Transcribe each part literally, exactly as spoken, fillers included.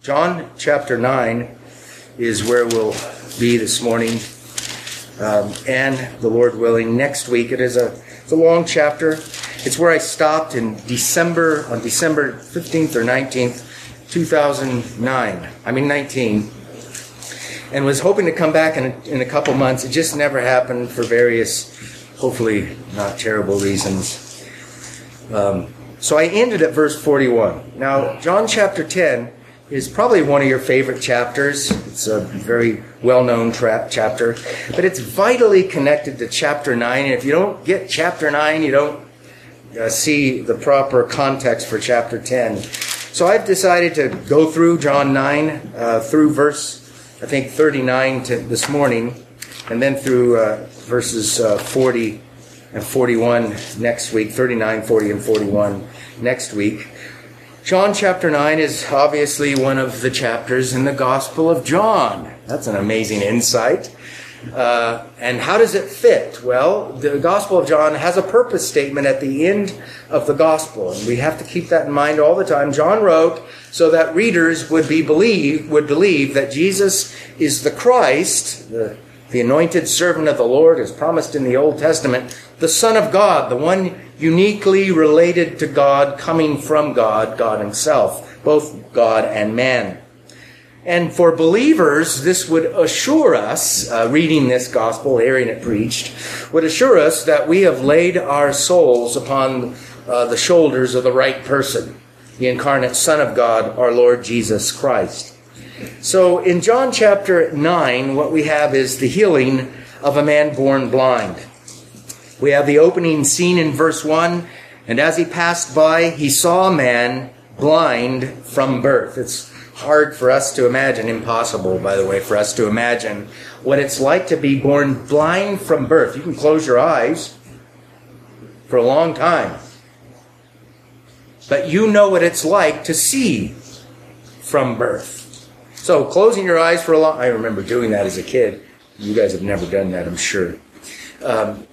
John chapter nine is where we'll be this morning, um, and the Lord willing, next week. It is a, it's a long chapter. It's where I stopped in December, on December fifteenth or nineteenth, two thousand nine. I mean nineteen. And was hoping to come back in a, in a couple months. It just never happened for various, hopefully not terrible reasons. Um, so I ended at verse forty-one. Now, John chapter ten is probably one of your favorite chapters. It's a very well-known tra- chapter, but it's vitally connected to chapter nine. And if you don't get chapter nine, you don't uh, see the proper context for chapter ten. So I've decided to go through John nine, uh, through verse, I think, thirty-nine to this morning, and then through uh, verses uh, forty and forty-one next week, thirty-nine, forty, and forty-one next week. John chapter nine is obviously one of the chapters in the Gospel of John. That's an amazing insight. Uh, and how does it fit? Well, the Gospel of John has a purpose statement at the end of the Gospel, and we have to keep that in mind all the time. John wrote so that readers would be believe would believe that Jesus is the Christ, the, the anointed servant of the Lord, as promised in the Old Testament, the Son of God, the one uniquely related to God, coming from God, God himself, both God and man. And for believers, this would assure us, uh, reading this gospel, hearing it preached, would assure us that we have laid our souls upon uh, the shoulders of the right person, the incarnate Son of God, our Lord Jesus Christ. So in John chapter nine, what we have is the healing of a man born blind. We have the opening scene in verse one, and as he passed by, he saw a man blind from birth. It's hard for us to imagine, impossible, by the way, for us to imagine what it's like to be born blind from birth. You can close your eyes for a long time, but you know what it's like to see from birth. So closing your eyes for a long... I remember doing that as a kid. You guys have never done that, I'm sure. Um,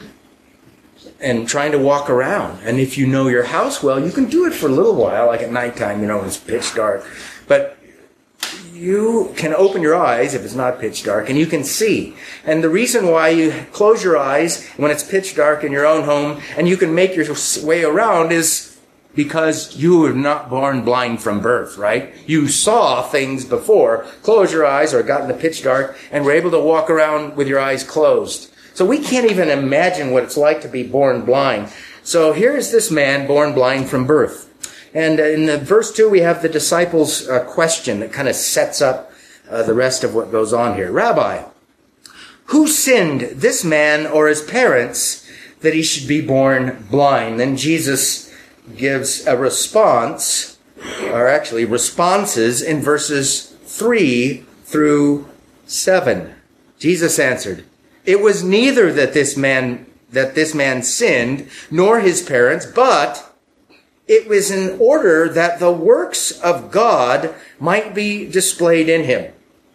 and trying to walk around. And if you know your house well, you can do it for a little while, like at nighttime, you know, when it's pitch dark. But you can open your eyes if it's not pitch dark, and you can see. And the reason why you close your eyes when it's pitch dark in your own home and you can make your way around is because you were not born blind from birth, right? You saw things before, closed your eyes or got in the pitch dark, and were able to walk around with your eyes closed. So we can't even imagine what it's like to be born blind. So here's this man born blind from birth. And in the verse two, we have the disciples' uh, question that kind of sets up uh, the rest of what goes on here. Rabbi, who sinned, this man or his parents, that he should be born blind? Then Jesus gives a response, or actually responses, in verses three through seven. Jesus answered, "It was neither that this man that this man sinned, nor his parents, but it was in order that the works of God might be displayed in him."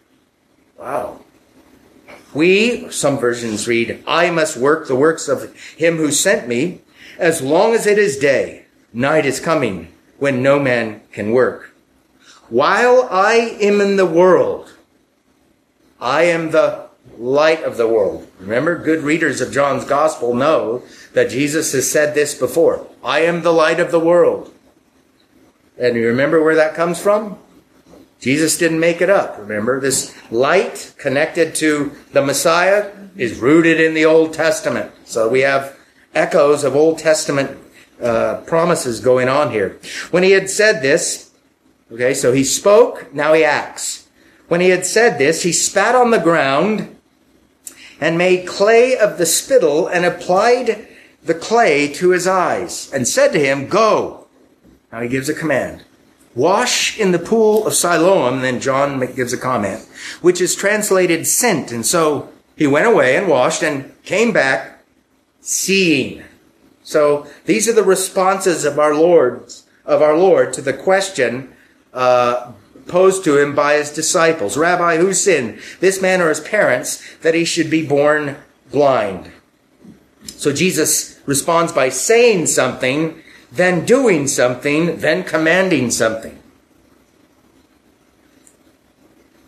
Wow. We, some versions read, "I must work the works of him who sent me, as long as it is day. Night is coming, when no man can work. While I am in the world, I am the light of the world." Remember, good readers of John's Gospel know that Jesus has said this before. I am the light of the world. And you remember where that comes from? Jesus didn't make it up. Remember, this light connected to the Messiah is rooted in the Old Testament. So we have echoes of Old Testament uh, promises going on here. When he had said this, okay, so he spoke, now he acts. When he had said this, he spat on the ground and made clay of the spittle and applied the clay to his eyes and said to him, "Go." Now he gives a command. "Wash in the pool of Siloam." Then John gives a comment, which is translated sent. And so he went away and washed and came back seeing. So these are the responses of our Lord, of our Lord to the question uh, posed to him by his disciples. Rabbi, who sinned, this man or his parents, that he should be born blind? So Jesus responds by saying something, then doing something, then commanding something.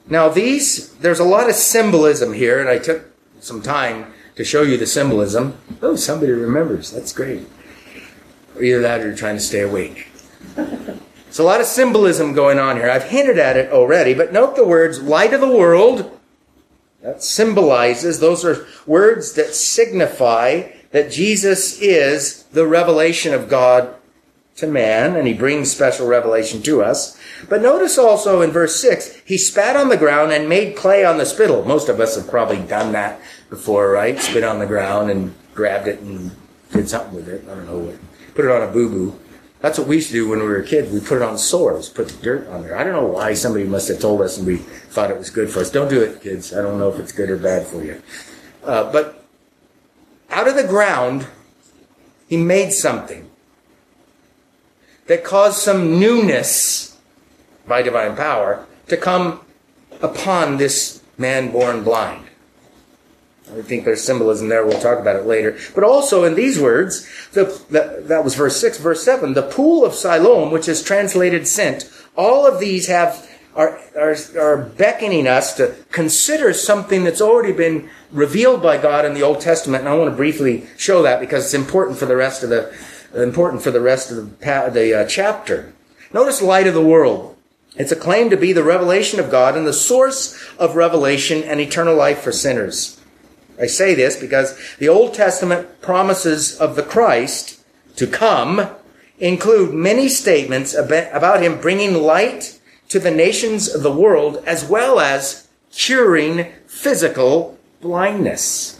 Now these, there's a lot of symbolism here, and I took some time to show you the symbolism. Oh, somebody remembers. That's great. Or either that or you're trying to stay awake. There's a lot of symbolism going on here. I've hinted at it already, but note the words light of the world. That symbolizes, those are words that signify that Jesus is the revelation of God to man, and he brings special revelation to us. But notice also in verse six, he spat on the ground and made clay on the spittle. Most of us have probably done that before, right? Spit on the ground and grabbed it and did something with it. I don't know what. Put it on a boo-boo. That's what we used to do when we were kids. We put it on sores, put the dirt on there. I don't know why. Somebody must have told us and we thought it was good for us. Don't do it, kids. I don't know if it's good or bad for you. Uh, but out of the ground, he made something that caused some newness by divine power to come upon this man born blind. I think there's symbolism there. We'll talk about it later. But also in these words, the, the, that was verse six. Verse seven, the pool of Siloam, which is translated sent, all of these have are, are, are beckoning us to consider something that's already been revealed by God in the Old Testament. And I want to briefly show that because it's important for the rest of the important for the rest of the, the uh, chapter. Notice light of the world. It's a claim to be the revelation of God and the source of revelation and eternal life for sinners. I say this because the Old Testament promises of the Christ to come include many statements about him bringing light to the nations of the world as well as curing physical blindness.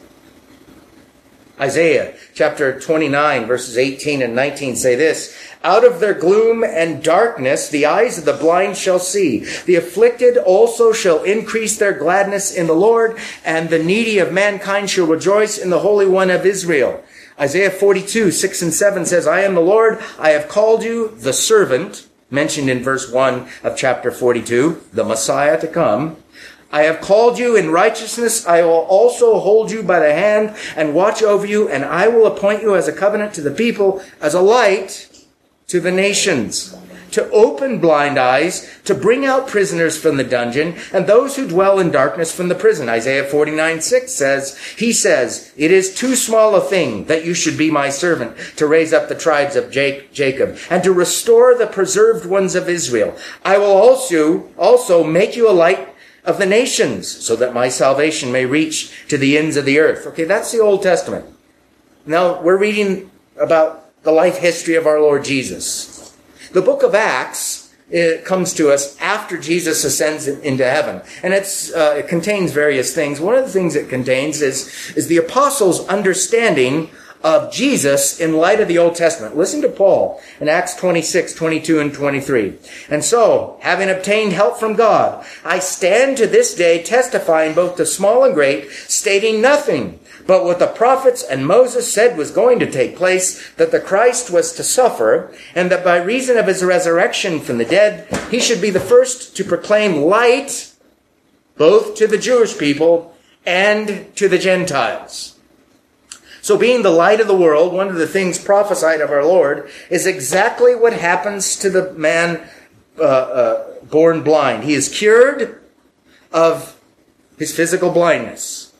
Isaiah chapter twenty-nine verses eighteen and nineteen say this, out of their gloom and darkness the eyes of the blind shall see. The afflicted also shall increase their gladness in the Lord, and the needy of mankind shall rejoice in the Holy One of Israel. Isaiah forty-two, six and seven says, I am the Lord, I have called you the servant, mentioned in verse one of chapter forty-two, the Messiah to come. I have called you in righteousness. I will also hold you by the hand and watch over you, and I will appoint you as a covenant to the people, as a light to the nations, to open blind eyes, to bring out prisoners from the dungeon, and those who dwell in darkness from the prison. Isaiah forty-nine, six says, he says, it is too small a thing that you should be my servant to raise up the tribes of Jacob and to restore the preserved ones of Israel. I will also, also make you a light of the nations, so that my salvation may reach to the ends of the earth. Okay, that's the Old Testament. Now, we're reading about the life history of our Lord Jesus. The book of Acts, it comes to us after Jesus ascends into heaven. And it's, uh, it contains various things. One of the things it contains is, is the apostles' understanding of Jesus in light of the Old Testament. Listen to Paul in Acts twenty-six, twenty-two, and twenty-three. And so, having obtained help from God, I stand to this day testifying both to small and great, stating nothing but what the prophets and Moses said was going to take place, that the Christ was to suffer, and that by reason of his resurrection from the dead, he should be the first to proclaim light both to the Jewish people and to the Gentiles. So being the light of the world, one of the things prophesied of our Lord is exactly what happens to the man uh, uh, born blind. He is cured of his physical blindness.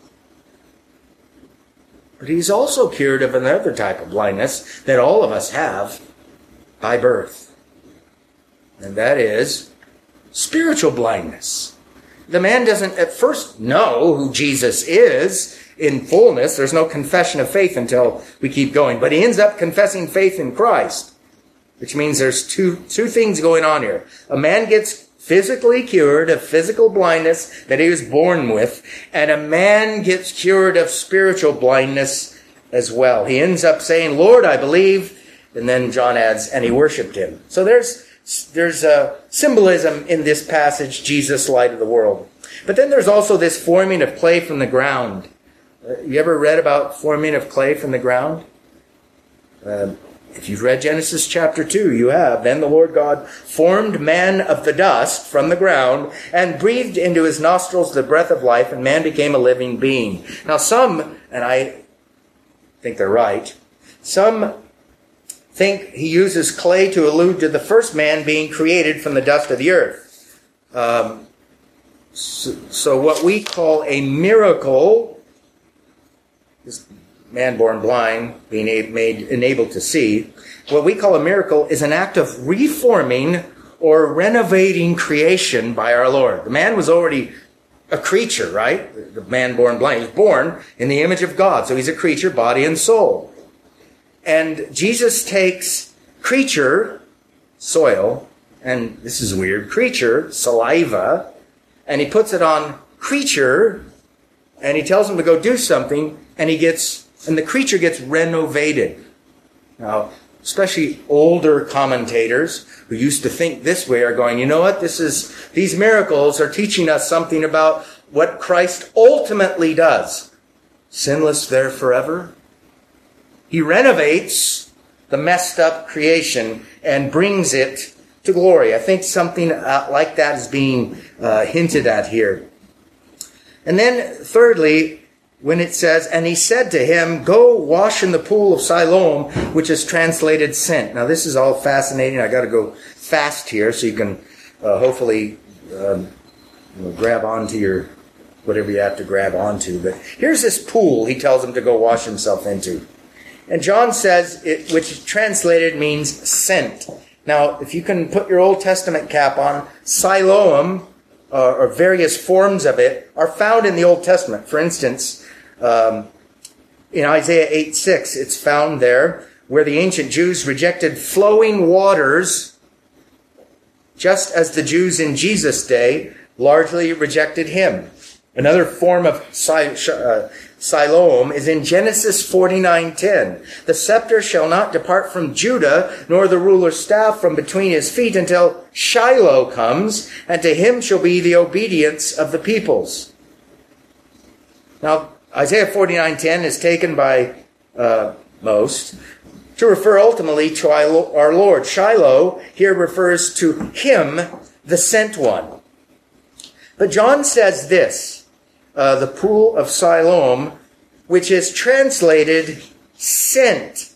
But he's also cured of another type of blindness that all of us have by birth. And that is spiritual blindness. The man doesn't at first know who Jesus is in fullness. There's no confession of faith until we keep going. But he ends up confessing faith in Christ, which means there's two, two things going on here. A man gets physically cured of physical blindness that he was born with, and a man gets cured of spiritual blindness as well. He ends up saying, Lord, I believe, and then John adds, and he worshipped him. So there's there's a symbolism in this passage, Jesus, light of the world. But then there's also this forming of clay from the ground. You ever read about forming of clay from the ground? Uh, if you've read Genesis chapter two, you have. Then the Lord God formed man of the dust from the ground and breathed into his nostrils the breath of life, and man became a living being. Now some, and I think they're right, some think he uses clay to allude to the first man being created from the dust of the earth. Um, So, so what we call a miracle, this man born blind being made enabled to see, what we call a miracle is an act of reforming or renovating creation by our Lord. The man was already a creature, right? The man born blind. He was born in the image of God. So he's a creature, body and soul. And Jesus takes creature, soil, and this is weird, creature, saliva, and he puts it on creature, and he tells him to go do something, and he gets, and the creature gets renovated. Now, especially older commentators who used to think this way are going, you know what, this is, these miracles are teaching us something about what Christ ultimately does. Sinless there forever. He renovates the messed up creation and brings it to glory. I think something uh, like that is being uh, hinted at here. And then thirdly, when it says, and he said to him, go wash in the pool of Siloam, which is translated sent. Now this is all fascinating. I got to go fast here so you can uh, hopefully um, you know, grab onto your, whatever you have to grab onto. But here's this pool he tells him to go wash himself into. And John says, it, which translated means sent. Now, if you can put your Old Testament cap on, Siloam, uh, or various forms of it, are found in the Old Testament. For instance, um, in Isaiah eight six, it's found there where the ancient Jews rejected flowing waters, just as the Jews in Jesus' day largely rejected him. Another form of Siloam is in Genesis forty-nine ten. The scepter shall not depart from Judah, nor the ruler's staff from between his feet until Shiloh comes, and to him shall be the obedience of the peoples. Now, Isaiah forty-nine ten is taken by uh, most to refer ultimately to our Lord. Shiloh here refers to him, the sent one. But John says this, Uh, the pool of Siloam, which is translated sent.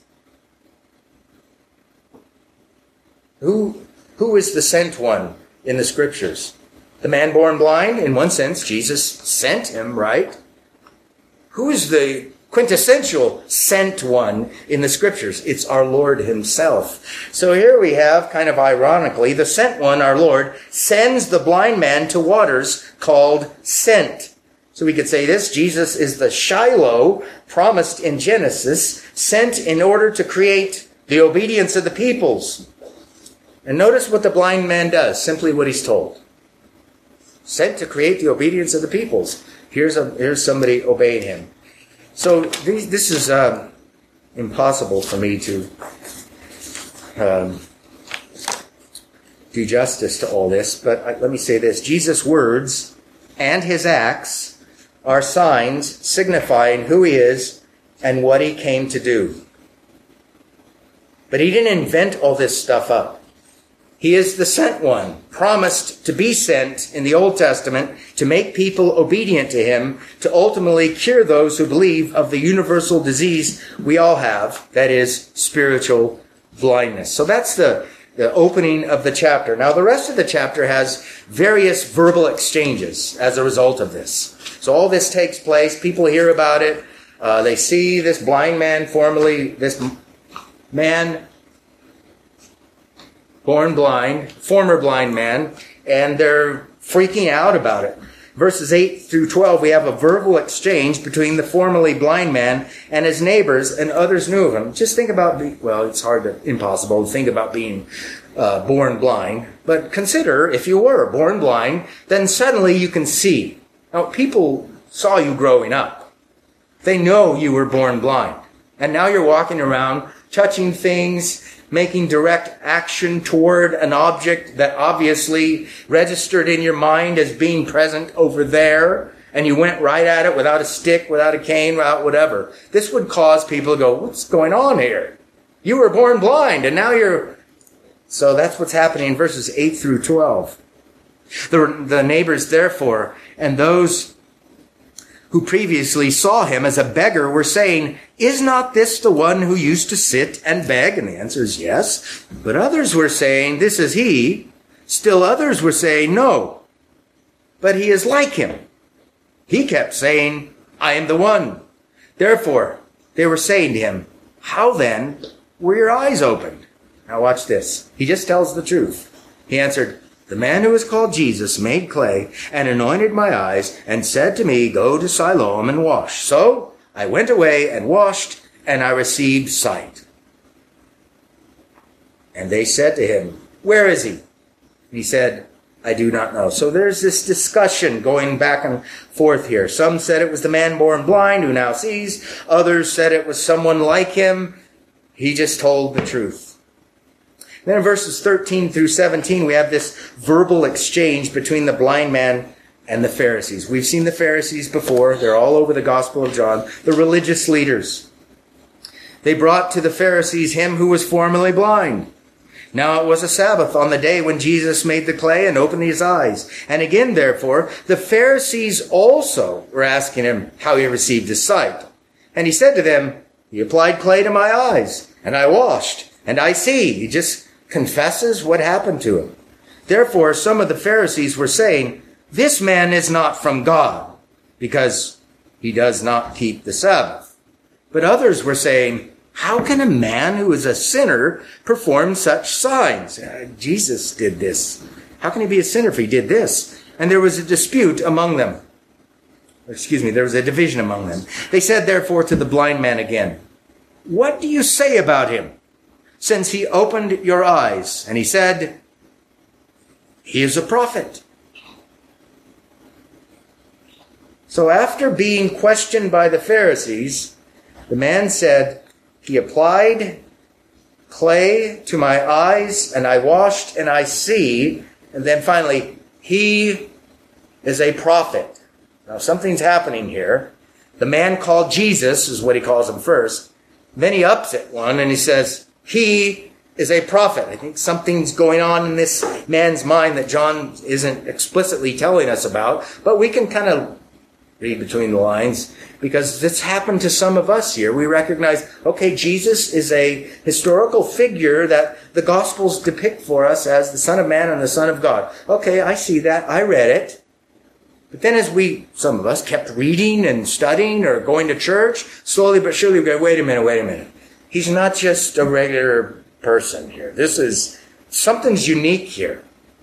Who, who is the sent one in the scriptures? The man born blind? In one sense, Jesus sent him, right? Who is the quintessential sent one in the scriptures? It's our Lord himself. So here we have, kind of ironically, the sent one, our Lord, sends the blind man to waters called sent. So we could say this, Jesus is the Shiloh promised in Genesis, sent in order to create the obedience of the peoples. And notice what the blind man does, simply what he's told. Sent to create the obedience of the peoples. Here's a here's somebody obeying him. So these, this is um, impossible for me to um, do justice to all this, but I, let me say this. Jesus' words and his acts are signs signifying who he is and what he came to do. But he didn't invent all this stuff up. He is the sent one, promised to be sent in the Old Testament to make people obedient to him, to ultimately cure those who believe of the universal disease we all have, that is spiritual blindness. So that's the, the opening of the chapter. Now the rest of the chapter has various verbal exchanges as a result of this. So all this takes place. People hear about it. Uh, they see this blind man, formerly this man born blind, former blind man, and they're freaking out about it. Verses eight through twelve, we have a verbal exchange between the formerly blind man and his neighbors, and others knew of him. Just think about, the, well, it's hard to, impossible to think about being uh, born blind, but consider if you were born blind, then suddenly you can see. Now, people saw you growing up. They know you were born blind. And now you're walking around, touching things, making direct action toward an object that obviously registered in your mind as being present over there, and you went right at it without a stick, without a cane, without whatever. This would cause people to go, what's going on here? You were born blind, and now you're... So that's what's happening in verses eight through twelve. The, the neighbors, therefore, and those who previously saw him as a beggar were saying, is not this the one who used to sit and beg? And the answer is yes. But others were saying, this is he. Still others were saying, no. but he is like him. He kept saying, I am the one. Therefore, they were saying to him, how then were your eyes opened? Now watch this. He just tells the truth. He answered, the man who is called Jesus made clay and anointed my eyes and said to me, go to Siloam and wash. So I went away and washed, and I received sight. And they said to him, where is he? And he said, I do not know. So there's this discussion going back and forth here. Some said it was the man born blind who now sees. Others said it was someone like him. He just told the truth. Then in verses thirteen through seventeen, we have this verbal exchange between the blind man and the Pharisees. We've seen the Pharisees before. They're all over the Gospel of John. The religious leaders. They brought to the Pharisees him who was formerly blind. Now it was a Sabbath on the day when Jesus made the clay and opened his eyes. And again, therefore, the Pharisees also were asking him how he received his sight. And he said to them, he applied clay to my eyes, and I washed, and I see. He just confesses what happened to him. Therefore, some of the Pharisees were saying, this man is not from God, because he does not keep the Sabbath. But others were saying, how can a man who is a sinner perform such signs? Uh, Jesus did this. How can he be a sinner if he did this? And there was a dispute among them. Excuse me, there was a division among them. They said, therefore, to the blind man again, what do you say about him, since he opened your eyes? And he said, he is a prophet. So after being questioned by the Pharisees, the man said, he applied clay to my eyes, and I washed, and I see. And then finally, he is a prophet. Now something's happening here. The man called Jesus is what he calls him first. Then he ups it one, and he says, he is a prophet. I think something's going on in this man's mind that John isn't explicitly telling us about, but we can kind of read between the lines, because this happened to some of us here. We recognize, okay, Jesus is a historical figure that the Gospels depict for us as the Son of Man and the Son of God. Okay, I see that. I read it. But then as we, some of us, kept reading and studying or going to church, slowly but surely we go, wait a minute, wait a minute. He's not just a regular person here. This is, something's unique here.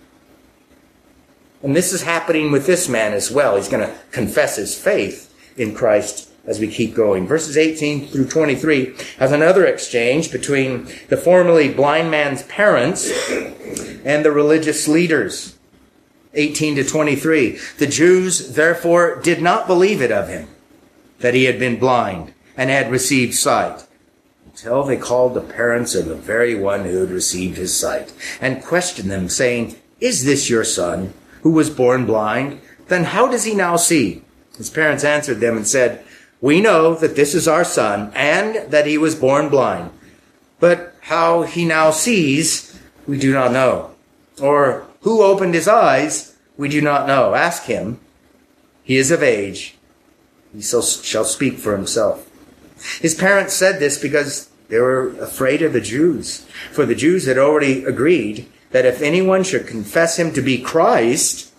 And this is happening with this man as well. He's going to confess his faith in Christ as we keep going. Verses eighteen through twenty-three has another exchange between the formerly blind man's parents and the religious leaders. eighteen to twenty-three. The Jews, therefore, did not believe it of him, that he had been blind and had received sight, until they called the parents of the very one who had received his sight, and questioned them, saying, is this your son, who was born blind? Then how does he now see? His parents answered them and said, we know that this is our son, and that he was born blind. But how he now sees, we do not know. Or who opened his eyes, we do not know. Ask him. He is of age. He shall speak for himself. His parents said this because they were afraid of the Jews. For the Jews had already agreed that if anyone should confess him to be Christ,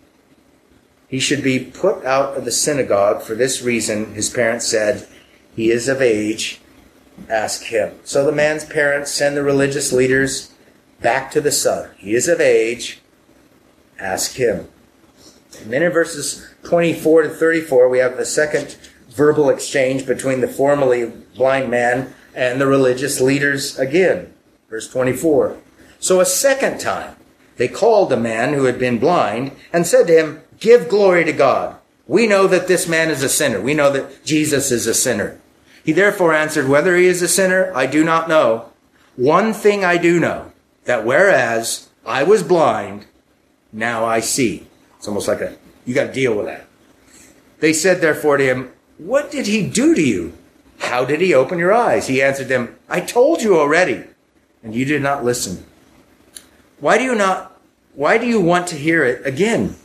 he should be put out of the synagogue. For this reason, his parents said, he is of age, ask him. So the man's parents send the religious leaders back to the son. He is of age, ask him. And then in verses twenty-four to thirty-four, we have the second verbal exchange between the formerly blind man and the religious leaders again. Verse twenty-four. So a second time, they called the man who had been blind and said to him, give glory to God. We know that this man is a sinner. We know that Jesus is a sinner. He therefore answered, whether he is a sinner, I do not know. One thing I do know, that whereas I was blind, now I see. It's almost like a, you got to deal with that. They said therefore to him, what did he do to you? How did he open your eyes? He answered them, I told you already, and you did not listen. Why do you not, why do you want to hear it again?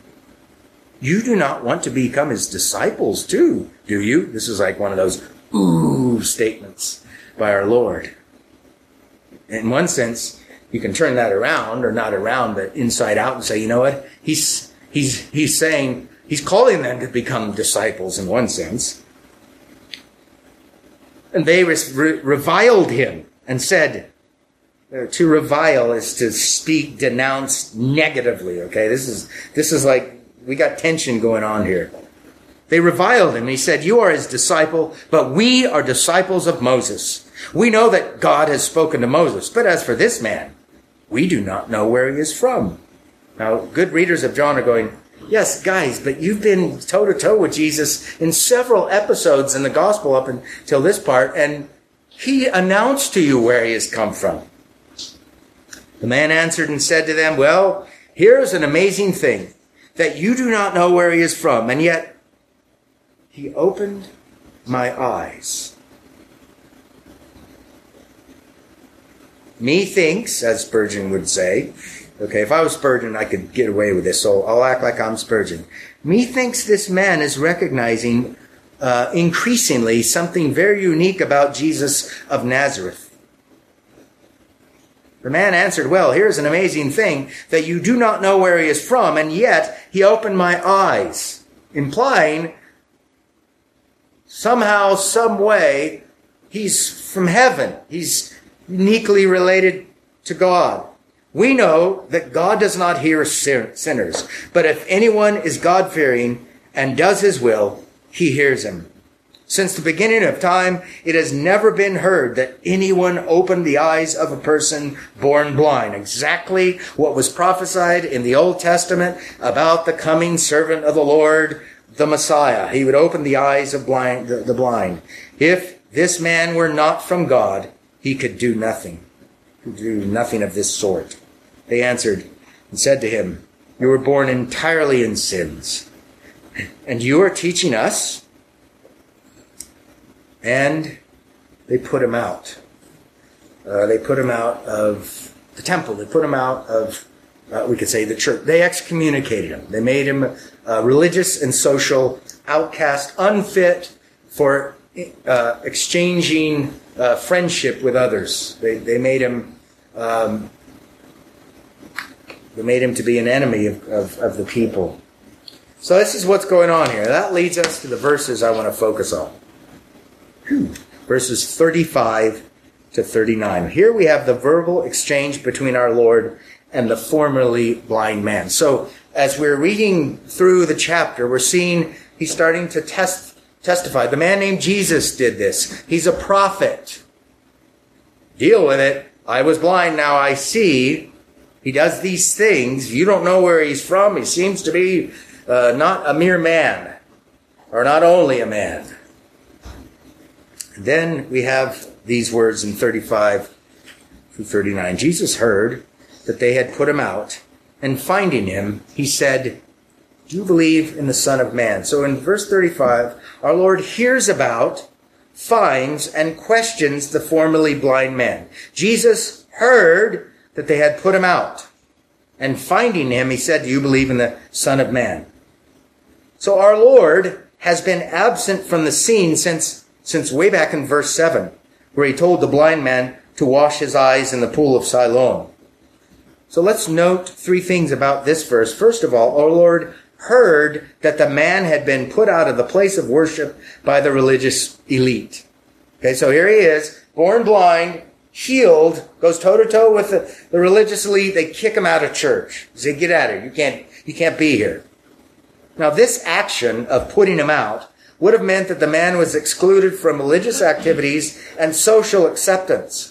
You do not want to become his disciples too, do you? This is like one of those ooh statements by our Lord. In one sense, you can turn that around, or not around, but inside out, and say, you know what? He's He's, he's saying, he's calling them to become disciples in one sense. And they re- reviled him and said, to revile is to speak, denounce negatively, okay? This is, this is like, we got tension going on here. They reviled him. He said, you are his disciple, but we are disciples of Moses. We know that God has spoken to Moses, but as for this man, we do not know where he is from. Now, good readers of John are going, yes, guys, but you've been toe-to-toe with Jesus in several episodes in the gospel up until this part, and he announced to you where he has come from. The man answered and said to them, well, here's an amazing thing, that you do not know where he is from, and yet he opened my eyes. Methinks, as Spurgeon would say, okay, if I was Spurgeon, I could get away with this, so I'll act like I'm Spurgeon. Methinks this man is recognizing uh, increasingly something very unique about Jesus of Nazareth. The man answered, well, here's an amazing thing, that you do not know where he is from, and yet he opened my eyes, implying somehow, some way, he's from heaven. He's uniquely related to God. We know that God does not hear sinners, but if anyone is God-fearing and does his will, he hears him. Since the beginning of time, it has never been heard that anyone opened the eyes of a person born blind. Exactly what was prophesied in the Old Testament about the coming servant of the Lord, the Messiah. He would open the eyes of blind, the, the blind. If this man were not from God, he could do nothing. He could do nothing of this sort. They answered and said to him, you were born entirely in sins, and you are teaching us? And they put him out. Uh, they put him out of the temple. They put him out of, uh, we could say, the church. They excommunicated him. They made him a religious and social outcast, unfit for uh, exchanging uh, friendship with others. They, they made him, um, they made him to be an enemy of, of, of the people. So this is what's going on here. That leads us to the verses I want to focus on. Verses thirty-five to thirty-nine. Here we have the verbal exchange between our Lord and the formerly blind man. So as we're reading through the chapter, we're seeing he's starting to test, testify. The man named Jesus did this. He's a prophet. Deal with it. I was blind, now I see. He does these things. You don't know where he's from. He seems to be uh, not a mere man, or not only a man. Then we have these words in thirty-five through thirty-nine. Jesus heard that they had put him out, and finding him, he said, do you believe in the Son of Man? So in verse thirty-five, our Lord hears about, finds, and questions the formerly blind man. Jesus heard that they had put him out, and finding him, he said, do you believe in the Son of Man? So our Lord has been absent from the scene since Since way back in verse seven, where he told the blind man to wash his eyes in the pool of Siloam. So let's note three things about this verse. First of all, our Lord heard that the man had been put out of the place of worship by the religious elite. Okay, so here he is, born blind, healed, goes toe-to-toe with the, the religious elite. They kick him out of church. They say, get out of here. You can't, you can't be here. Now, this action of putting him out would have meant that the man was excluded from religious activities and social acceptance.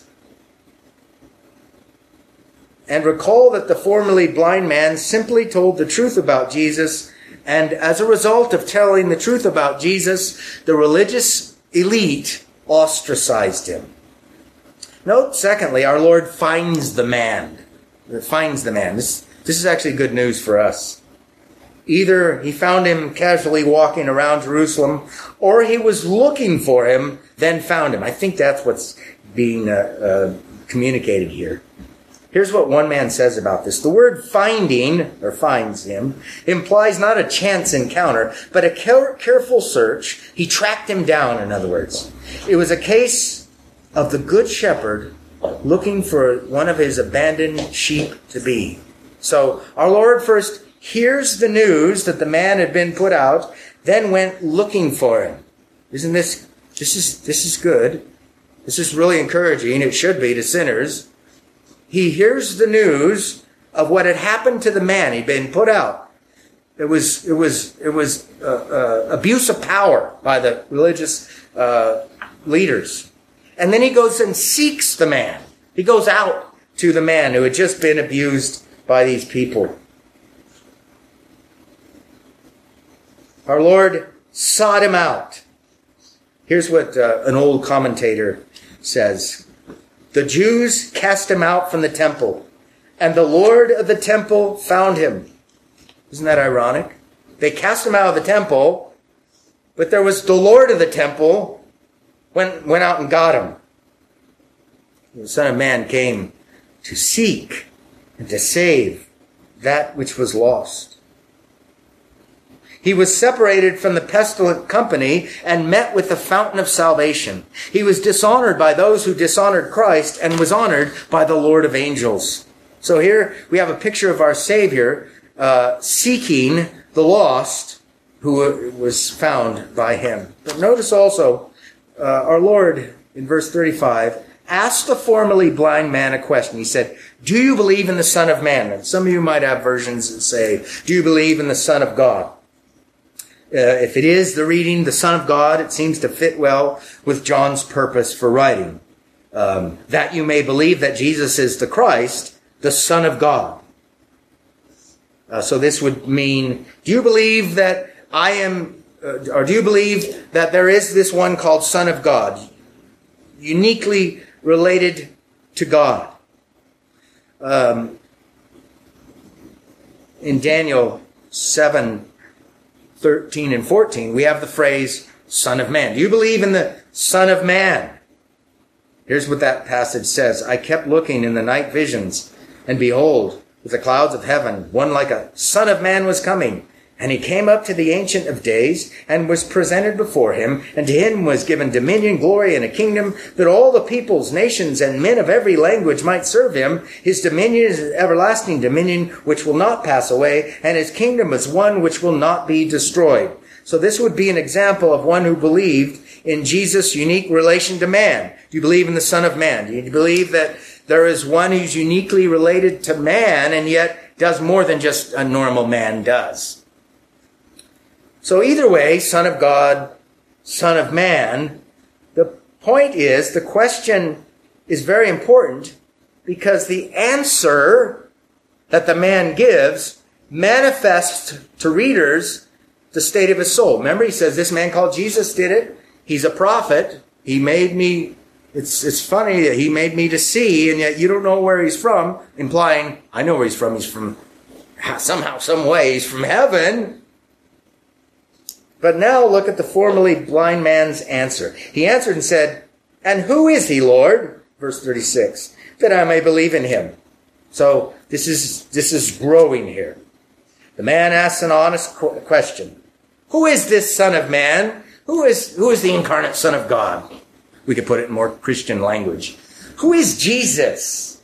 And recall that the formerly blind man simply told the truth about Jesus, and as a result of telling the truth about Jesus, the religious elite ostracized him. Note, secondly, our Lord finds the man. Finds the man. This, this is actually good news for us. Either he found him casually walking around Jerusalem, or he was looking for him, then found him. I think that's what's being uh, uh, communicated here. Here's what one man says about this. The word finding, or finds him, implies not a chance encounter, but a care- careful search. He tracked him down, in other words. It was a case of the good shepherd looking for one of his abandoned sheep to be. So our Lord first hears the news that the man had been put out, then went looking for him. Isn't this, this is, this is good. This is really encouraging. It should be to sinners. He hears the news of what had happened to the man. He'd been put out. It was, it was, it was uh, uh, abuse of power by the religious uh, leaders. And then he goes and seeks the man. He goes out to the man who had just been abused by these people. Our Lord sought him out. Here's what uh, an old commentator says. The Jews cast him out from the temple, and the Lord of the temple found him. Isn't that ironic? They cast him out of the temple, but there was the Lord of the temple went, went out and got him. The Son of Man came to seek and to save that which was lost. He was separated from the pestilent company and met with the fountain of salvation. He was dishonored by those who dishonored Christ and was honored by the Lord of angels. So here we have a picture of our Savior uh, seeking the lost who was found by him. But notice also uh, our Lord in verse thirty-five asked the formerly blind man a question. He said, do you believe in the Son of Man? And some of you might have versions that say, do you believe in the Son of God? Uh, if it is the reading, the Son of God, it seems to fit well with John's purpose for writing. Um, that you may believe that Jesus is the Christ, the Son of God. Uh, so this would mean, do you believe that I am, uh, or do you believe that there is this one called Son of God, uniquely related to God? Um, in Daniel seven, thirteen and fourteen, we have the phrase, Son of Man. Do you believe in the Son of Man? Here's what that passage says. I kept looking in the night visions, and behold, with the clouds of heaven, one like a Son of Man was coming. And he came up to the Ancient of Days, and was presented before him, and to him was given dominion, glory, and a kingdom, that all the peoples, nations, and men of every language might serve him. His dominion is an everlasting dominion, which will not pass away, and his kingdom is one which will not be destroyed. So this would be an example of one who believed in Jesus' unique relation to man. Do you believe in the Son of Man? Do you believe that there is one who's uniquely related to man, and yet does more than just a normal man does? So either way, Son of God, Son of Man, the point is, the question is very important because the answer that the man gives manifests to readers the state of his soul. Remember, he says, this man called Jesus did it. He's a prophet. He made me, it's, it's funny that he made me to see, and yet you don't know where he's from, implying, I know where he's from. He's from, somehow, some way, he's from heaven. But now look at the formerly blind man's answer. He answered and said, and who is he, Lord? Verse thirty-six, that I may believe in him. So this is, this is growing here. The man asks an honest question. Who is this Son of Man? Who is, who is the incarnate Son of God? We could put it in more Christian language. Who is Jesus?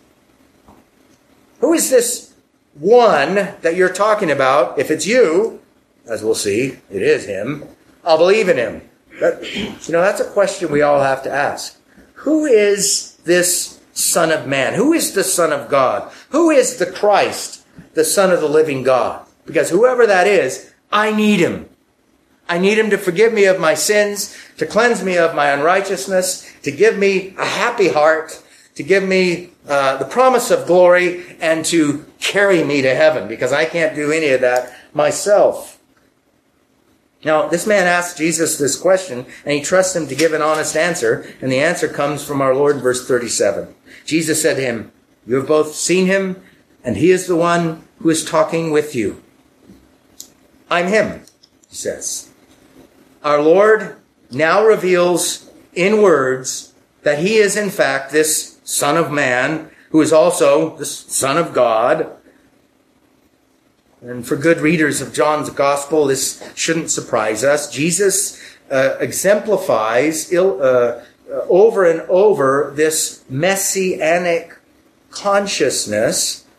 Who is this one that you're talking about? If it's you, as we'll see, it is him, I'll believe in him. But, you know, that's a question we all have to ask. Who is this Son of Man? Who is the Son of God? Who is the Christ, the Son of the living God? Because whoever that is, I need him. I need him to forgive me of my sins, to cleanse me of my unrighteousness, to give me a happy heart, to give me uh, the promise of glory, and to carry me to heaven, because I can't do any of that myself. Now, this man asks Jesus this question, and he trusts him to give an honest answer, and the answer comes from our Lord in verse thirty-seven. Jesus said to him, you have both seen him, and he is the one who is talking with you. I'm him, he says. Our Lord now reveals in words that he is in fact this Son of Man, who is also the Son of God. And for good readers of John's Gospel, this shouldn't surprise us. Jesus uh, exemplifies il, uh, uh, over and over this messianic consciousness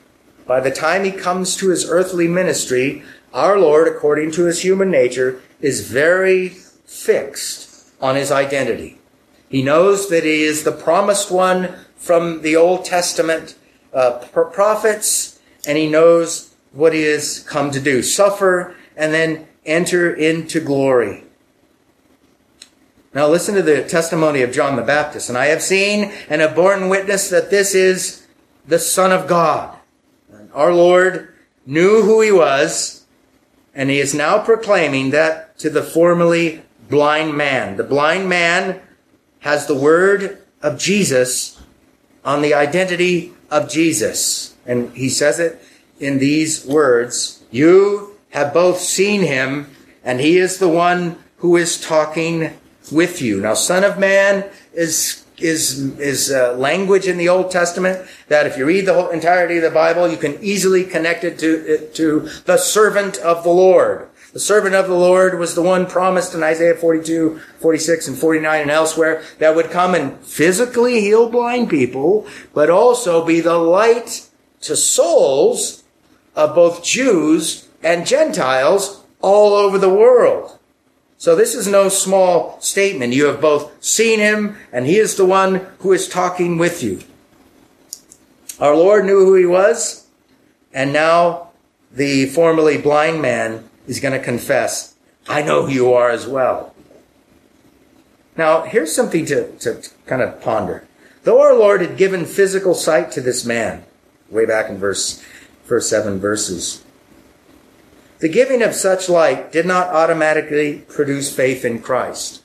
by the time he comes to his earthly ministry, our Lord, according to his human nature, is very fixed on his identity. He knows that he is the promised one from the Old Testament uh, prophets, and he knows what he has come to do: suffer and then enter into glory. Now listen to the testimony of John the Baptist. And I have seen and have borne witness that this is the Son of God. And our Lord knew who he was, and he is now proclaiming that to the formerly blind man. The blind man has the word of Jesus on the identity of Jesus. And he says it in these words: you have both seen him, and he is the one who is talking with you. Now, Son of Man is is is uh, language in the Old Testament that, if you read the whole entirety of the Bible, you can easily connect it to it to the servant of the Lord. The servant of the Lord was the one promised in Isaiah forty-two, forty-six, and forty-nine and elsewhere that would come and physically heal blind people, but also be the light to souls of both Jews and Gentiles all over the world. So this is no small statement. You have both seen him, and he is the one who is talking with you. Our Lord knew who he was, and now the formerly blind man is going to confess, I know who you are as well. Now, here's something to, to kind of ponder. Though our Lord had given physical sight to this man, way back in verse, first seven verses, the giving of such light did not automatically produce faith in Christ.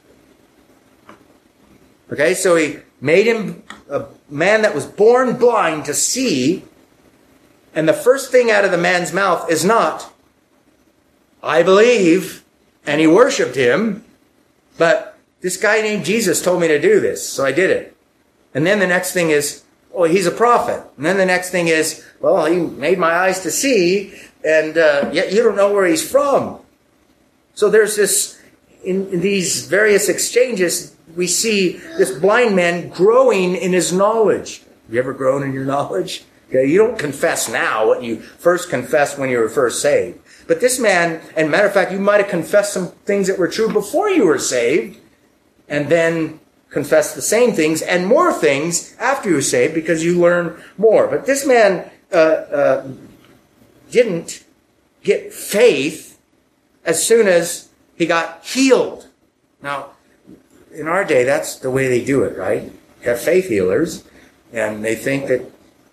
Okay, so he made him a man that was born blind to see, and the first thing out of the man's mouth is not, I believe, and he worshipped him, but this guy named Jesus told me to do this, so I did it. And then the next thing is, oh, he's a prophet. And then the next thing is, well, he made my eyes to see, and uh, yet you don't know where he's from. So there's this, in, in these various exchanges, we see this blind man growing in his knowledge. Have you ever grown in your knowledge? Okay, you don't confess now what you first confessed when you were first saved. But this man, and matter of fact, you might have confessed some things that were true before you were saved, and then confessed the same things and more things after you were saved because you learn more. But this man uh, uh, didn't get faith as soon as he got healed. Now, in our day, that's the way they do it, right? You have faith healers, and they think that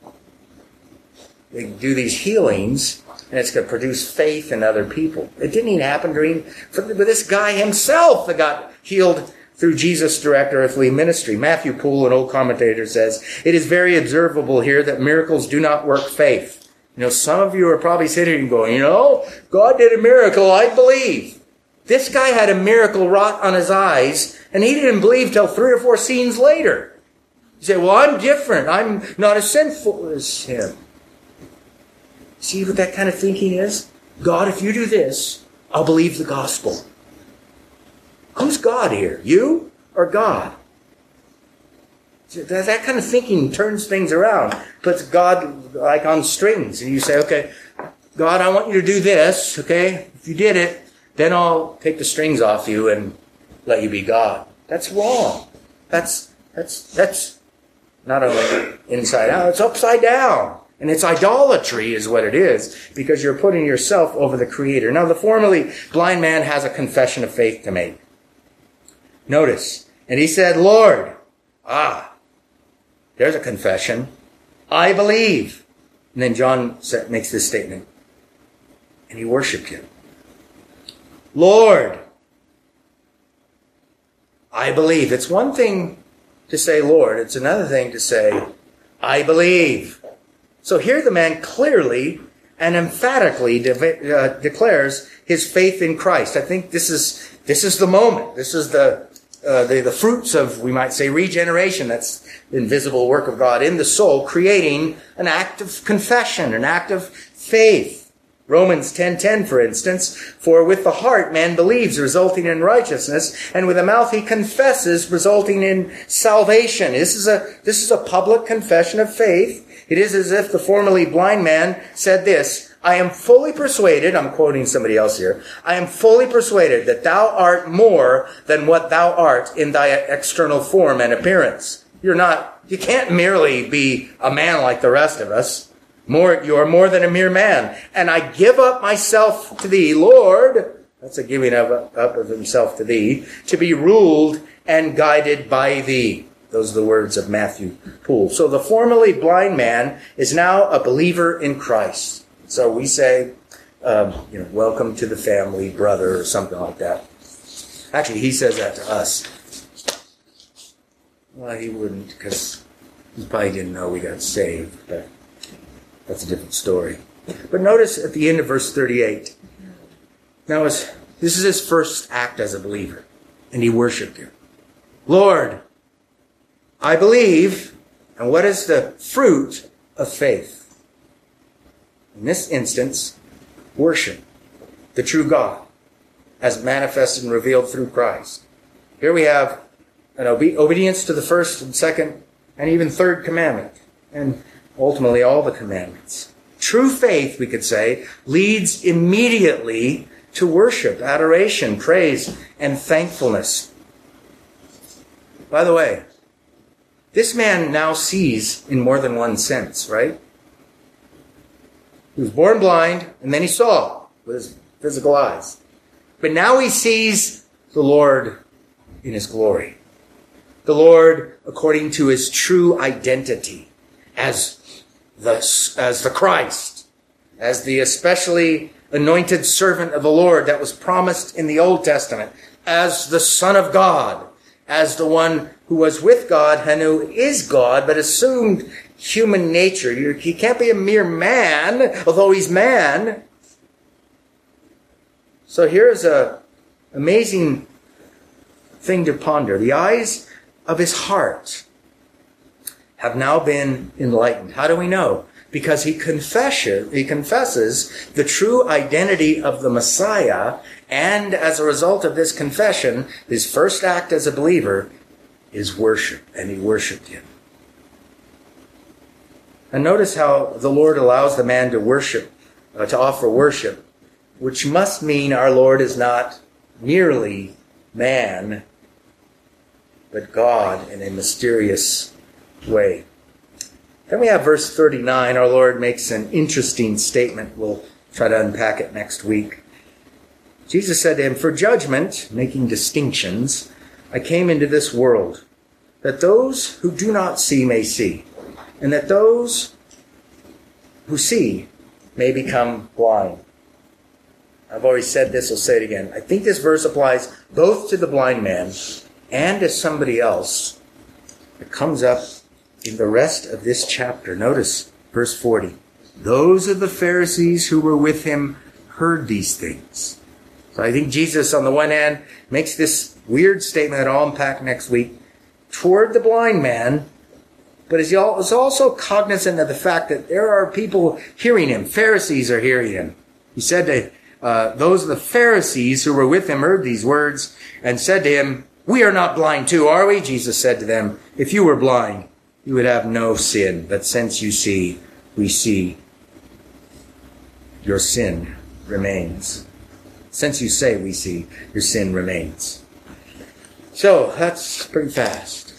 they do these healings, and it's going to produce faith in other people. It didn't even happen during, for this guy himself that got healed through Jesus' direct earthly ministry. Matthew Poole, an old commentator, says, it is very observable here that miracles do not work faith. You know, some of you are probably sitting and going, you know, God did a miracle, I believe. This guy had a miracle wrought on his eyes, and he didn't believe till three or four scenes later. You say, well, I'm different. I'm not as sinful as him. See what that kind of thinking is? God, if you do this, I'll believe the gospel. Who's God here? You or God? That kind of thinking turns things around, puts God like on strings. And you say, okay, God, I want you to do this, okay? If you did it, then I'll take the strings off you and let you be God. That's wrong. That's, that's, that's not only inside out, it's upside down. And it's idolatry is what it is, because you're putting yourself over the Creator. Now, the formerly blind man has a confession of faith to make. Notice, and he said, Lord, ah, there's a confession. I believe. And then John makes this statement. And he worshipped him. Lord, I believe. It's one thing to say Lord. It's another thing to say, I believe. So here the man clearly and emphatically de- uh, declares his faith in Christ. I think this is this is the moment. This is the, uh, the the fruits of, we might say, regeneration. That's the invisible work of God in the soul, creating an act of confession, an act of faith. Romans ten ten, for instance, for with the heart man believes, resulting in righteousness, and with the mouth he confesses, resulting in salvation. This is a this is a public confession of faith. It is as if the formerly blind man said this, I am fully persuaded, I'm quoting somebody else here, I am fully persuaded that thou art more than what thou art in thy external form and appearance. You're not, you can't merely be a man like the rest of us. More, you are more than a mere man. And I give up myself to thee, Lord. That's a giving up, up of himself to thee, to be ruled and guided by thee. Those are the words of Matthew Poole. So the formerly blind man is now a believer in Christ. So we say, um, you know, welcome to the family, brother, or something like that. Actually, he says that to us. Well, he wouldn't, because he probably didn't know we got saved, but that's a different story. But notice at the end of verse thirty-eight. Now, this is his first act as a believer, and he worshiped him. Lord, I believe, and what is the fruit of faith? In this instance, worship the true God as manifested and revealed through Christ. Here we have an obe- obedience to the first and second and even third commandment, and ultimately all the commandments. True faith, we could say, leads immediately to worship, adoration, praise, and thankfulness. By the way, this man now sees in more than one sense, right? He was born blind, and then he saw with his physical eyes. But now he sees the Lord in his glory. The Lord according to his true identity as the, as the Christ, as the especially anointed servant of the Lord that was promised in the Old Testament, as the Son of God, as the one who was with God and who is God, but assumed human nature. He can't be a mere man, although he's man. So here's an amazing thing to ponder. The eyes of his heart have now been enlightened. How do we know? Because he confesses, he confesses the true identity of the Messiah, and as a result of this confession, his first act as a believer is worship, and he worshiped him. And notice how the Lord allows the man to worship, uh, to offer worship, which must mean our Lord is not merely man, but God in a mysterious way. Then we have verse thirty-nine. Our Lord makes an interesting statement. We'll try to unpack it next week. Jesus said to him, for judgment, making distinctions, I came into this world, that those who do not see may see, and that those who see may become blind. I've already said this, I'll say it again. I think this verse applies both to the blind man and to somebody else. It comes up in the rest of this chapter. Notice verse forty. Those of the Pharisees who were with him heard these things. So I think Jesus, on the one hand, makes this weird statement that I'll unpack next week toward the blind man, but is also cognizant of the fact that there are people hearing him. Pharisees are hearing him. He said to uh, those of the Pharisees who were with him heard these words and said to him, we are not blind too, are we? Jesus said to them, if you were blind, you would have no sin. But since you see, we see, your sin remains. Since you say we see, your sin remains. So, that's pretty fast.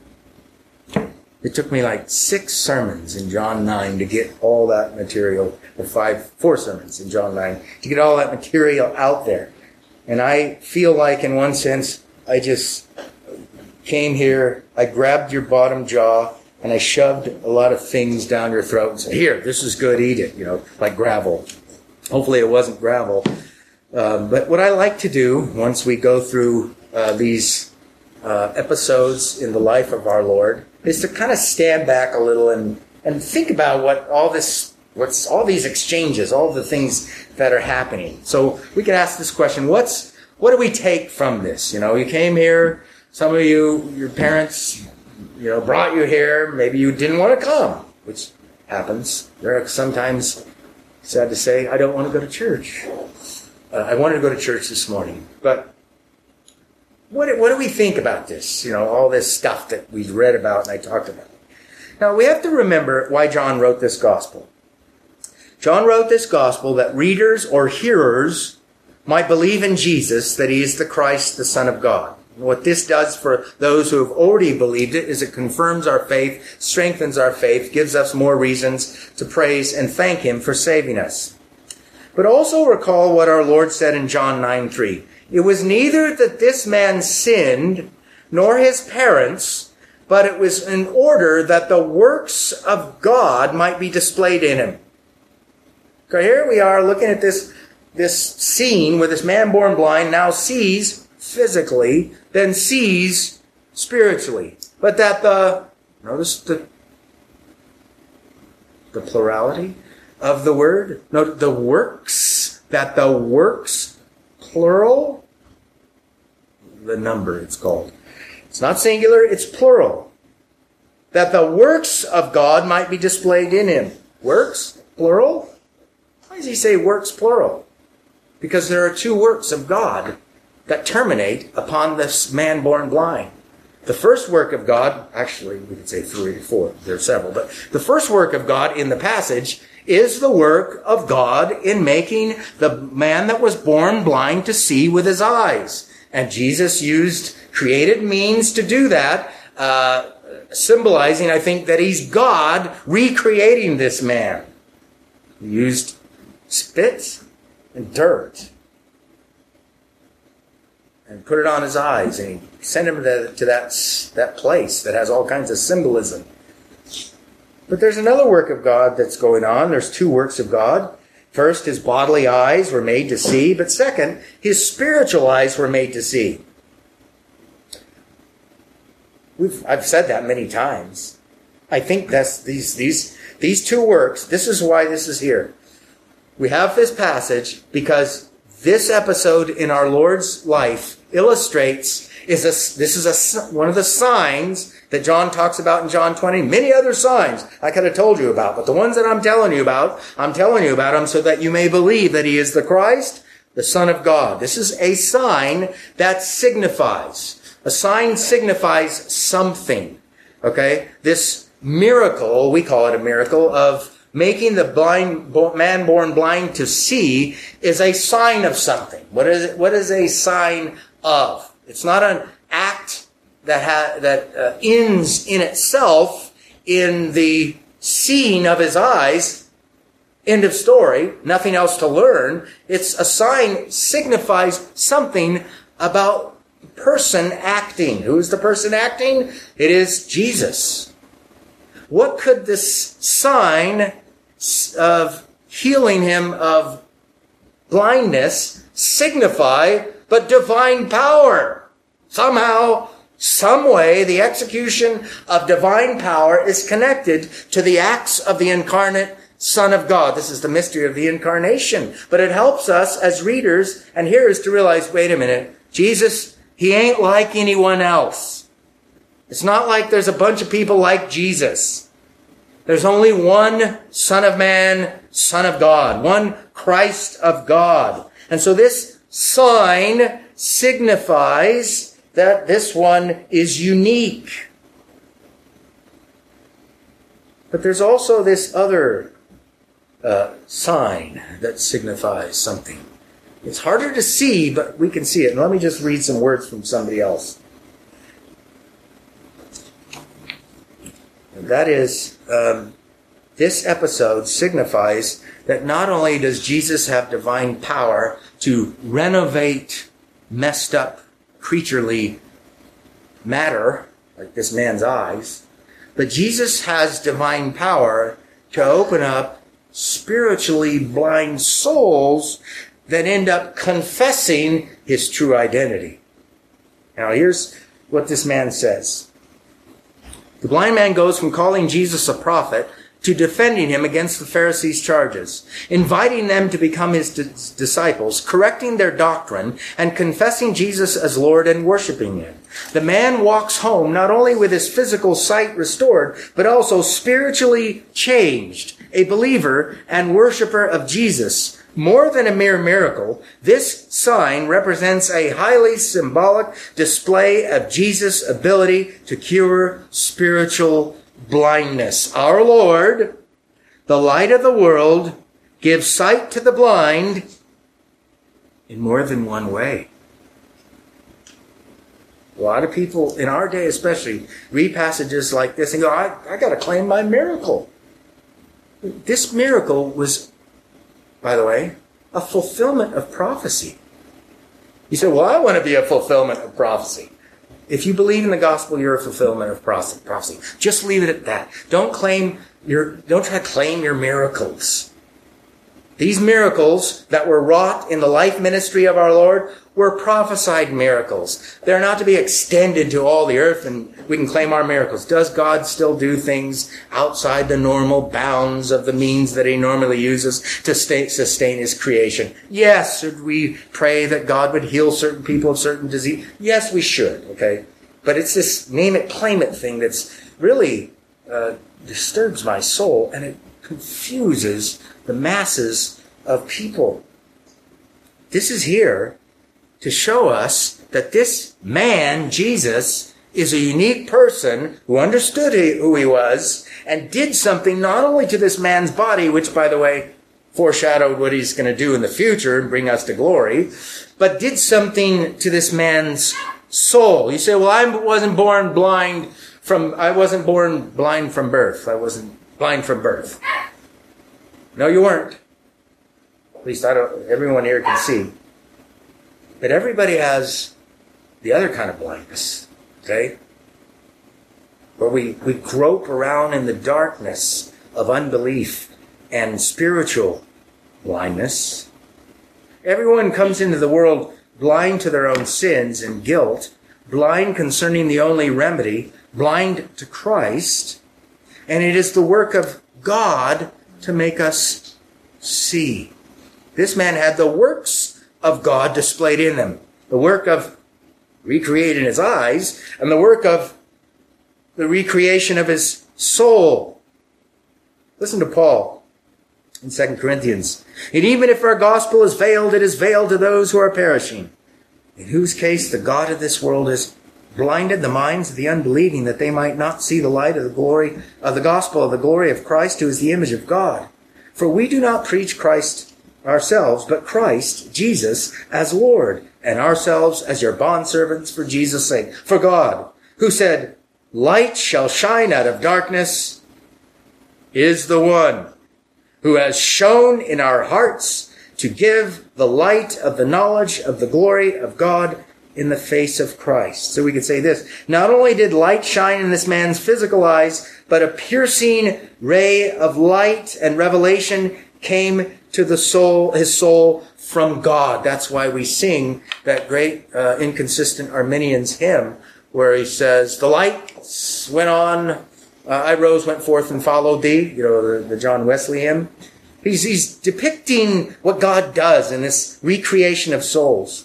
It took me like six sermons in John nine to get all that material, or five, four sermons in John nine, to get all that material out there. And I feel like, in one sense, I just came here, I grabbed your bottom jaw, and I shoved a lot of things down your throat and said, here, this is good, eat it, you know, like gravel. Hopefully it wasn't gravel. Um, but what I like to do, once we go through uh, these uh, episodes in the life of our Lord, is to kind of stand back a little and, and think about what all this, what's all these exchanges, all the things that are happening. So we can ask this question, what's, what do we take from this? You know, you came here, some of you, your parents, you know, brought you here, maybe you didn't want to come, which happens. There are sometimes, sad to say, I don't want to go to church. Uh, I wanted to go to church this morning, but what what do we think about this? You know, all this stuff that we read about and I talked about. Now, we have to remember why John wrote this gospel. John wrote this gospel that readers or hearers might believe in Jesus, that he is the Christ, the Son of God. And what this does for those who have already believed it is it confirms our faith, strengthens our faith, gives us more reasons to praise and thank him for saving us. But also recall what our Lord said in John nine three. It was neither that this man sinned, nor his parents, but it was in order that the works of God might be displayed in him. Okay, here we are looking at this, this scene where this man born blind now sees physically, then sees spiritually. But that the, notice the, the plurality of the word. Note the works, that the works, plural, the number it's called. It's not singular, it's plural. That the works of God might be displayed in him. Works, plural? Why does he say works, plural? Because there are two works of God that terminate upon this man born blind. The first work of God, actually we could say three or four, there are several, but the first work of God in the passage is the work of God in making the man that was born blind to see with his eyes. And Jesus used created means to do that, uh, symbolizing, I think, that he's God recreating this man. He used spit and dirt and put it on his eyes, and he sent him to, to that, that place that has all kinds of symbolism. But there's another work of God that's going on. There's two works of God. First, his bodily eyes were made to see, but second, his spiritual eyes were made to see. We've, I've said that many times. I think that's these, these, these two works, this is why this is here. We have this passage because this episode in our Lord's life illustrates, is a, this is a, one of the signs that John talks about in John twenty. Many other signs I could have told you about, but the ones that I'm telling you about, I'm telling you about them so that you may believe that he is the Christ, the Son of God. This is a sign that signifies. A sign signifies something. Okay? This miracle, we call it a miracle, of making the blind man born blind to see is a sign of something. What is it? What is a sign of? It's not an act that ha- that uh, ends in itself in the seeing of his eyes. End of story. Nothing else to learn. It's a sign signifies something about the person acting. Who is the person acting? It is Jesus. What could this sign of healing him of blindness signify but divine power? Somehow, some way, the execution of divine power is connected to the acts of the incarnate Son of God. This is the mystery of the incarnation. But it helps us as readers and hearers to realize, wait a minute, Jesus, he ain't like anyone else. It's not like there's a bunch of people like Jesus. There's only one Son of Man, Son of God, one Christ of God. And so this sign signifies that this one is unique. But there's also this other uh, sign that signifies something. It's harder to see, but we can see it. And let me just read some words from somebody else. And that is, um, this episode signifies that not only does Jesus have divine power to renovate messed up creaturely matter, like this man's eyes, but Jesus has divine power to open up spiritually blind souls that end up confessing his true identity. Now here's what this man says. The blind man goes from calling Jesus a prophet to defending him against the Pharisees' charges, inviting them to become his d- disciples, correcting their doctrine, and confessing Jesus as Lord and worshiping him. The man walks home not only with his physical sight restored, but also spiritually changed, a believer and worshiper of Jesus. More than a mere miracle, this sign represents a highly symbolic display of Jesus' ability to cure spiritual blindness. Our Lord, the light of the world, gives sight to the blind in more than one way. A lot of people in our day especially read passages like this and go, I, I got to claim my miracle. This miracle was, by the way, a fulfillment of prophecy. You say, well, I want to be a fulfillment of prophecy. If you believe in the gospel, you're a fulfillment of prophecy. Just leave it at that. Don't claim your, don't try to claim your miracles. These miracles that were wrought in the life ministry of our Lord were prophesied miracles. They're not to be extended to all the earth and we can claim our miracles. Does God still do things outside the normal bounds of the means that he normally uses to stay, sustain his creation? Yes. Should we pray that God would heal certain people of certain disease? Yes, we should. Okay. But it's this name it, claim it thing that's really uh, disturbs my soul and it confuses the masses of people. This is here to show us that this man, Jesus, is a unique person who understood who he was and did something not only to this man's body, which, by the way, foreshadowed what he's going to do in the future and bring us to glory, but did something to this man's soul. You say, well, I wasn't born blind from, I wasn't born blind from birth. I wasn't blind from birth. No, you weren't. At least I don't, everyone here can see. But everybody has the other kind of blindness, okay? Where we, we grope around in the darkness of unbelief and spiritual blindness. Everyone comes into the world blind to their own sins and guilt, blind concerning the only remedy, blind to Christ, and it is the work of God to make us see. This man had the works of God displayed in him. The work of recreating his eyes and the work of the recreation of his soul. Listen to Paul in Second Corinthians. And even if our gospel is veiled, it is veiled to those who are perishing, in whose case the God of this world has blinded the minds of the unbelieving, that they might not see the light of the glory of the gospel of the glory of Christ, who is the image of God. For we do not preach Christ ourselves, but Christ, Jesus, as Lord, and ourselves as your bondservants for Jesus' sake. For God, who said, light shall shine out of darkness, is the one who has shone in our hearts to give the light of the knowledge of the glory of God in the face of Christ. So we could say this: not only did light shine in this man's physical eyes, but a piercing ray of light and revelation came to the soul, his soul, from God. That's why we sing that great uh, inconsistent Arminian's hymn where he says, the lights went on, uh, I rose, went forth and followed thee, you know, the, the John Wesley hymn. He's, he's depicting what God does in this recreation of souls.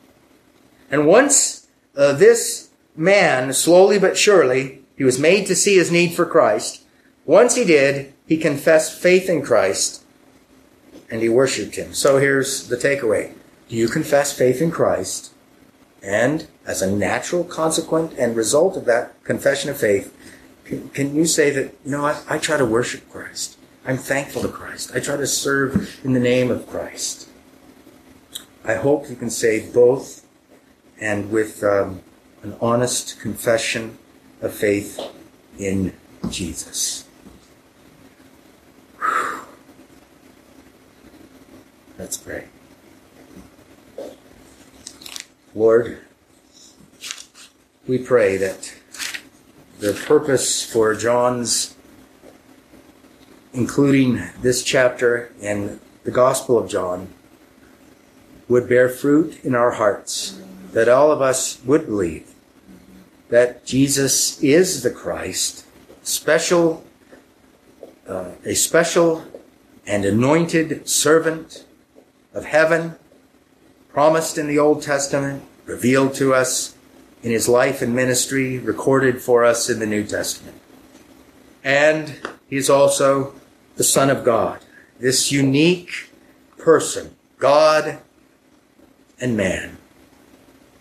And once uh, this man, slowly but surely, he was made to see his need for Christ. Once he did, he confessed faith in Christ and he worshipped him. So here's the takeaway. Do you confess faith in Christ? And as a natural consequence and result of that confession of faith, can, can you say that, you know, I, I try to worship Christ. I'm thankful to Christ. I try to serve in the name of Christ. I hope you can say both, and with um, an honest confession of faith in Jesus. Whew. Let's pray. Lord, we pray that the purpose for John's including this chapter and the Gospel of John would bear fruit in our hearts, that all of us would believe that Jesus is the Christ, special, uh, a special and anointed servant of heaven, promised in the Old Testament, revealed to us in his life and ministry, recorded for us in the New Testament. And he is also the Son of God, this unique person, God and man,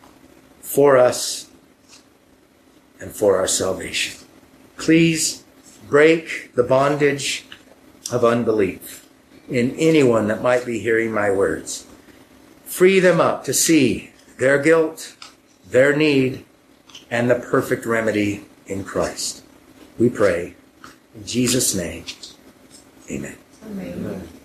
for us and for our salvation. Please break the bondage of unbelief in anyone that might be hearing my words. Free them up to see their guilt, their need, and the perfect remedy in Christ. We pray in Jesus' name. Amen. Amen.